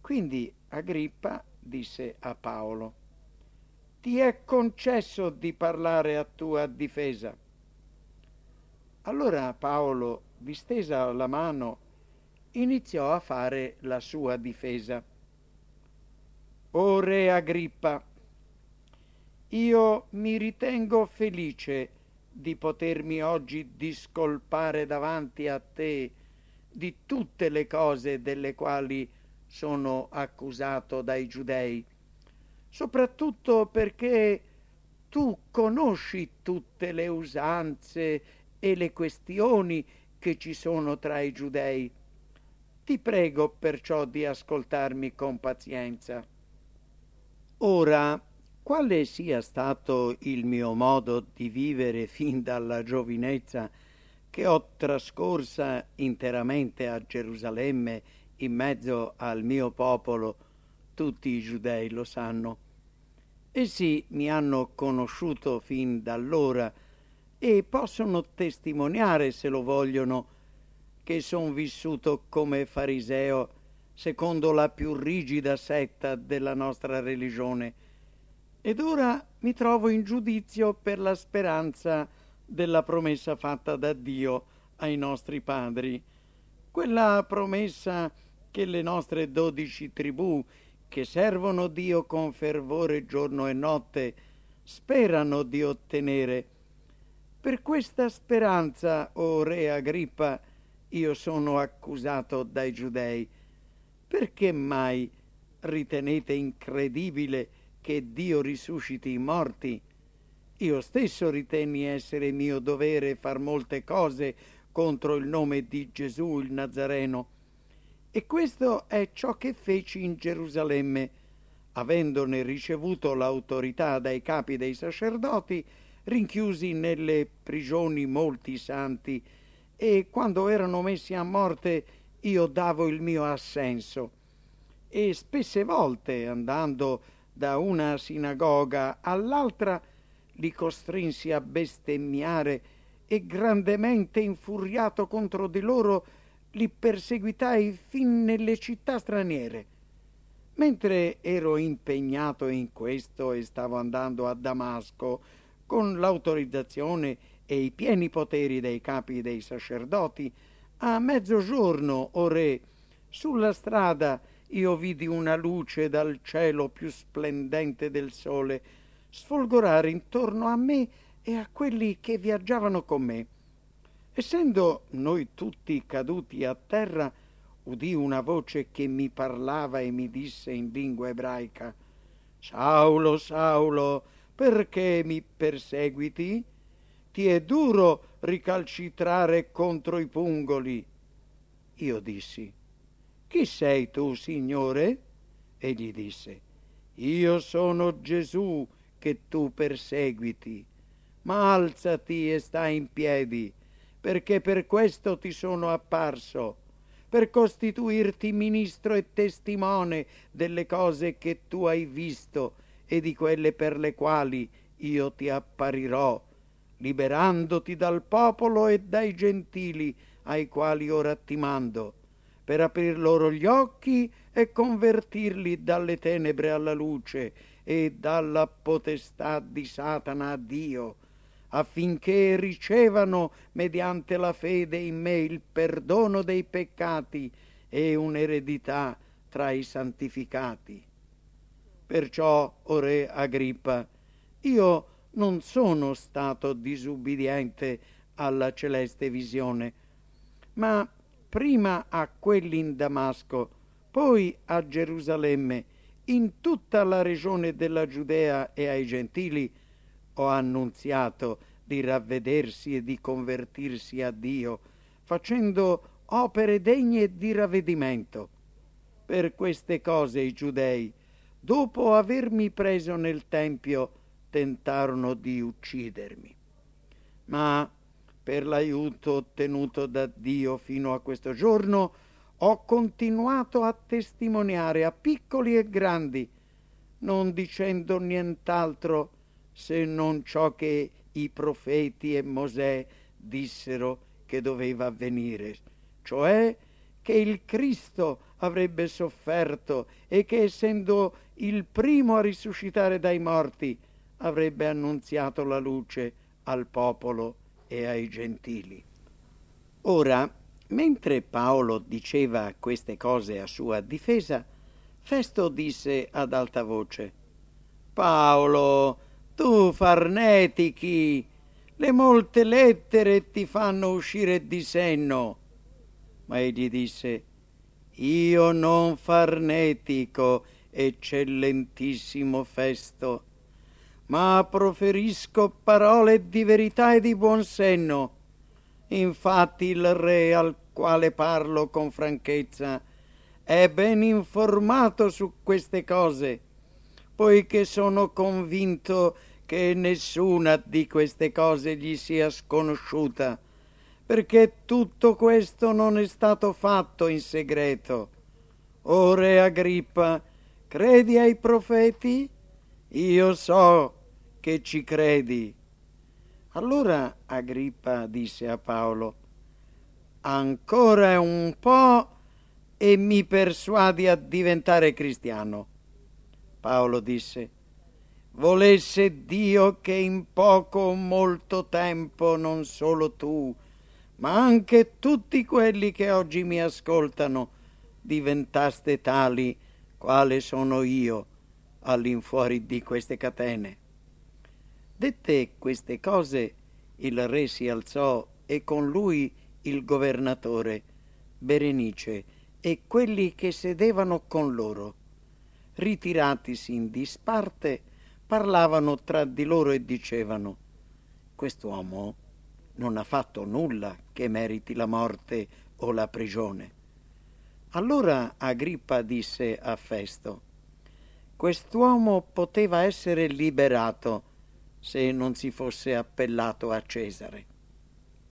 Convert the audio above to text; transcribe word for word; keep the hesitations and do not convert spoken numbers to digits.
Quindi Agrippa disse a Paolo: «Ti è concesso di parlare a tua difesa». Allora Paolo, distesa la mano, iniziò a fare la sua difesa. «O re Agrippa, io mi ritengo felice di potermi oggi discolpare davanti a te di tutte le cose delle quali sono accusato dai giudei, soprattutto perché tu conosci tutte le usanze e le questioni che ci sono tra i giudei. Ti prego perciò di ascoltarmi con pazienza. Ora, quale sia stato il mio modo di vivere fin dalla giovinezza che ho trascorsa interamente a Gerusalemme in mezzo al mio popolo, tutti i giudei lo sanno. Essi mi hanno conosciuto fin d'allora e possono testimoniare, se lo vogliono, che son vissuto come fariseo secondo la più rigida setta della nostra religione, ed ora mi trovo in giudizio per la speranza della promessa fatta da Dio ai nostri padri, quella promessa che le nostre dodici tribù, che servono Dio con fervore giorno e notte, sperano di ottenere. Per questa speranza, o re Agrippa, io sono accusato dai giudei. Perché mai ritenete incredibile che Dio risusciti i morti? Io stesso ritenni essere mio dovere far molte cose contro il nome di Gesù il Nazareno. E questo è ciò che feci in Gerusalemme, avendone ricevuto l'autorità dai capi dei sacerdoti, rinchiusi nelle prigioni molti santi, e quando erano messi a morte io davo il mio assenso. E spesse volte, andando da una sinagoga all'altra, li costrinsi a bestemmiare, e grandemente infuriato contro di loro li perseguitai fin nelle città straniere. Mentre ero impegnato in questo e stavo andando a Damasco con l'autorizzazione e i pieni poteri dei capi dei sacerdoti, a mezzogiorno, o re, sulla strada io vidi una luce dal cielo più splendente del sole sfolgorare intorno a me e a quelli che viaggiavano con me. Essendo noi tutti caduti a terra, udì una voce che mi parlava e mi disse in lingua ebraica: «Saulo, Saulo, perché mi perseguiti? Ti è duro ricalcitrare contro i pungoli». Io dissi: «Chi sei tu, Signore?» Egli disse: «Io sono Gesù che tu perseguiti, ma alzati e stai in piedi, perché per questo ti sono apparso, per costituirti ministro e testimone delle cose che tu hai visto e di quelle per le quali io ti apparirò, liberandoti dal popolo e dai gentili ai quali ora ti mando, per aprir loro gli occhi e convertirli dalle tenebre alla luce e dalla potestà di Satana a Dio, affinché ricevano mediante la fede in me il perdono dei peccati e un'eredità tra i santificati. Perciò, o re Agrippa, io non sono stato disubbidiente alla celeste visione, ma prima a quelli in Damasco, poi a Gerusalemme, in tutta la regione della Giudea e ai gentili, ho annunziato di ravvedersi e di convertirsi a Dio, facendo opere degne di ravvedimento. Per queste cose i giudei, dopo avermi preso nel tempio, tentarono di uccidermi. Ma per l'aiuto ottenuto da Dio fino a questo giorno, ho continuato a testimoniare a piccoli e grandi, non dicendo nient'altro se non ciò che i profeti e Mosè dissero che doveva avvenire, cioè che il Cristo avrebbe sofferto e che, essendo il primo a risuscitare dai morti, avrebbe annunziato la luce al popolo e ai gentili. Ora, mentre Paolo diceva queste cose a sua difesa, Festo disse ad alta voce: Paolo, tu farnetichi, le molte lettere ti fanno uscire di senno. Ma egli disse: Io non farnetico, eccellentissimo Festo, ma proferisco parole di verità e di buon senno. Infatti il re al quale parlo con franchezza è ben informato su queste cose, poiché sono convinto che nessuna di queste cose gli sia sconosciuta, perché tutto questo non è stato fatto in segreto. O re Agrippa, credi ai profeti? Io so che ci credi. Allora Agrippa disse a Paolo: Ancora un po' e mi persuadi a diventare cristiano. Paolo disse: Volesse Dio che in poco o molto tempo non solo tu, ma anche tutti quelli che oggi mi ascoltano, diventaste tali quale sono io all'infuori di queste catene. Dette queste cose, il re si alzò e con lui il governatore, Berenice, e quelli che sedevano con loro. Ritiratisi in disparte, parlavano tra di loro e dicevano: Quest'uomo non ha fatto nulla che meriti la morte o la prigione. Allora Agrippa disse a Festo: Quest'uomo poteva essere liberato se non si fosse appellato a Cesare.